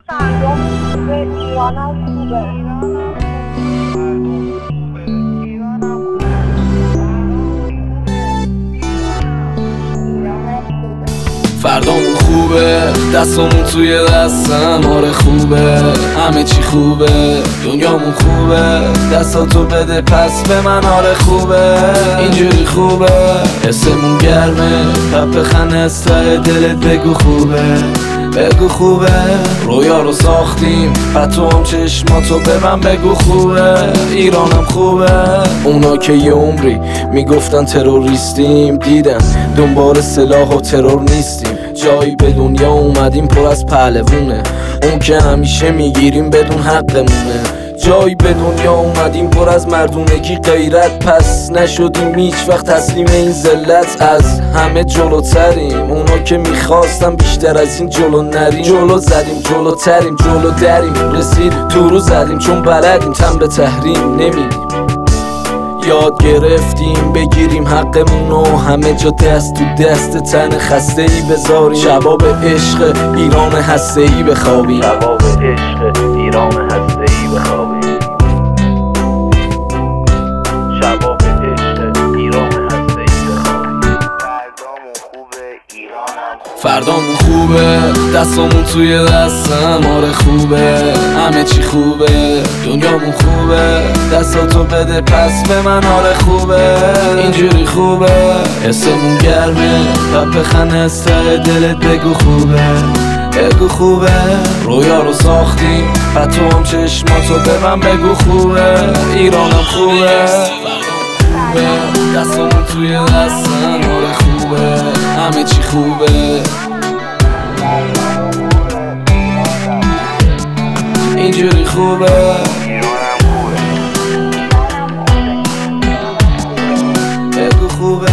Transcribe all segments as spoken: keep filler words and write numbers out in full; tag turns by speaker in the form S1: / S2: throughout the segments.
S1: فردام خوبه، ایرانم خوبه.
S2: فردامون خوبه، دستمون توی دستم، آره خوبه، همه چی خوبه، دنیامون خوبه، دستاتو بده پس به من، آره خوبه، اینجوری خوبه، حسمون گرمه، پپ خنس ته دلت بگو خوبه، بگو خوبه، رویا رو ساختیم، پتو هم چشماتو ببن بگو خوبه، ایرانم خوبه. اونا که یه عمری میگفتن تروریستیم، دیدن دنبال سلاح و ترور نیستیم، جایی به دنیا اومدیم پر از پهلوونه، اون که همیشه میگیریم بدون حقمونه، جایی به دنیا اومدیم پر از مردونگی غیرت، پس نشدیم هیچ وقت تسلیم این ذلت، از همه جلوتریم، اونا که میخواستم بیشتر از این جلو نریم، جلو زدیم جلوتریم جلو دریم، رسید تو رو زدیم چون بلدیم تن به تحریم نمیدیم، یاد گرفتیم بگیریم حقمونو، همه جا دست تو دست تن خسته ای بذاریم، شباب عشق ایران هسته ای بخوابیم،
S3: شباب عشق ایران هسته ای بخوابیم، شباب عشق ایران هسته ای بخوابیم.
S2: فردامون خوبه، دستمون توی دستم، آره خوبه، همه چی خوبه، دنیامون خوبه، دستاتو بده پس به من، آره خوبه، اینجوری خوبه، حسمون گرمه، پپ خنس ته دلت بگو خوبه، بگو خوبه، رویا رو ساختیم، پتو هم چشماتو ببن بگو خوبه، ایرانم خوبه، خوبه، دستمون توی دستم، آره خوبه، همه چی خوبه، اینجوری خوبه، بگو خوبه،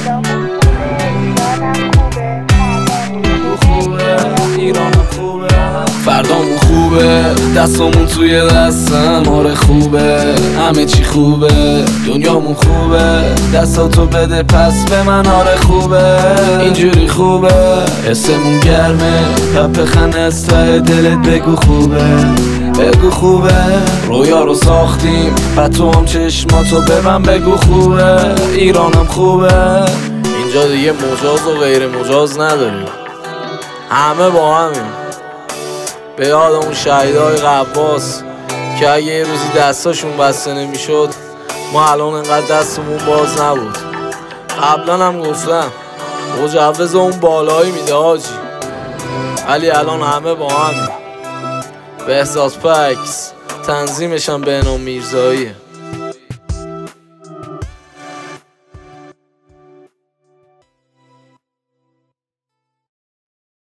S2: بگو خوبه، ایرانم خوبه. فردامون خوبه، دستمون توی دستم، آره خوبه، همه چی خوبه، دنیامون خوبه، دستاتو بده پس به من، آره خوبه، اینجوری خوبه، حسمون گرمه، پپ خنس ته دلت بگو خوبه، بگو خوبه، رویا رو ساختیم، پتو هم چشماتو ببن بگو خوبه، ایرانم خوبه. اینجا دیگه مجاز و غیر مجاز نداریم، همه با همیم، به یاد اون شهیدای قباس که اگه یه روزی دستاشون بسته نمیشد ما الان انقدر دستمون باز نبود. قبلا هم گفتم مجوز اون بالایی میده حاجی، ولی الان همه با همیم. بهزاد پکس، تنظیمشم بهنام میرزاییه.